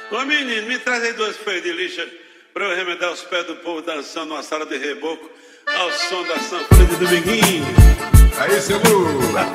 Ô menino, me traz aí 2 feias de lixa pra eu remedar os pés do povo dançando numa sala de reboco ao som da sanfona de Dominguinho. Aí, seu Lu.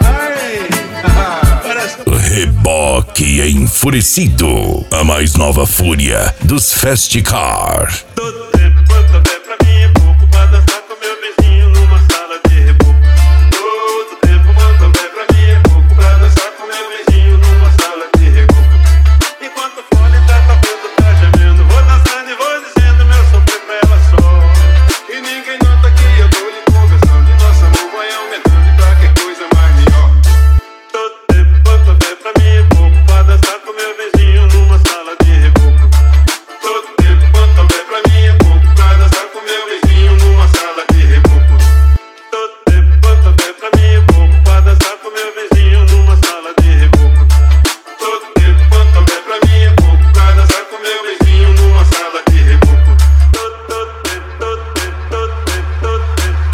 Reboque enfurecido. A mais nova fúria dos Festicar. Todo tempo quanto houver pra mim é pouco pra dançar com meu vizinho numa sala de reboco. Todo tempo quanto houver pra mim é pouco pra dançar com meu vizinho numa sala de reboco. Enquanto o fone tá tocando, tá gemendo, vou dançando e vou dizendo meu sofrer pra ela só. E ninguém nota que eu tô lhe conversando e nosso amor vai aumentando e qualquer coisa mais melhor. Todo tempo quanto houver pra mim é pouco pra dançar com meu vizinho numa sala de reboco. Todo tempo quanto houver pra mim é pouco pra dançar com meu vizinho numa sala de reboco. Todo tempo quanto houver pra mim é pouco pra dançar com meu vizinho numa sala de reboco. Todo tempo quanto houver pra mim é pouco pra dançar com meu vizinho numa sala de reboco. Todo tempo, todo tempo, todo tempo, todo tempo,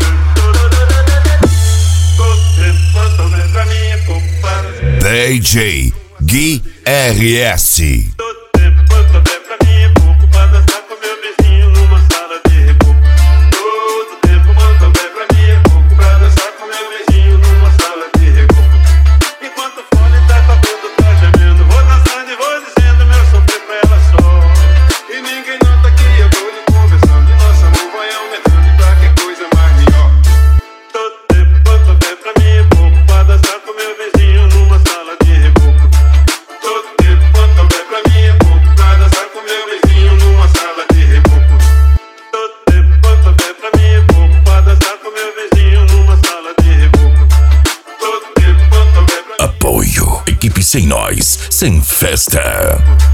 todo tempo quanto houver pra mim é pouco pra DJ Gui RS. todo tempo quanto houver pra mim é pouco pra dançar com meu vizinho numa sala de reboco. Todo tempo quanto houver pra mim é pouco pra dançar com meu vizinho numa sala de reboco. Enquanto o fone tá tocando, tá gemendo, vou dançando e vou dizendo meu sofrer pra ela só. E ninguém nota que eu tô lhe conversando e nosso amor vai aumentando e qualquer coisa mais melhor. Todo tempo quanto houver pra mim é pouco pra dançar com meu vizinho numa sala de reboco. Todo tempo quanto houver pra mim é pouco pra dançar com meu vizinho numa sala de reboco. Todo tempo quanto houver pra mim é pouco pra dançar com meu vizinho numa sala de reboco. Todo tempo quanto houver pra mim. Apoio. Equipe sem nós, sem festa.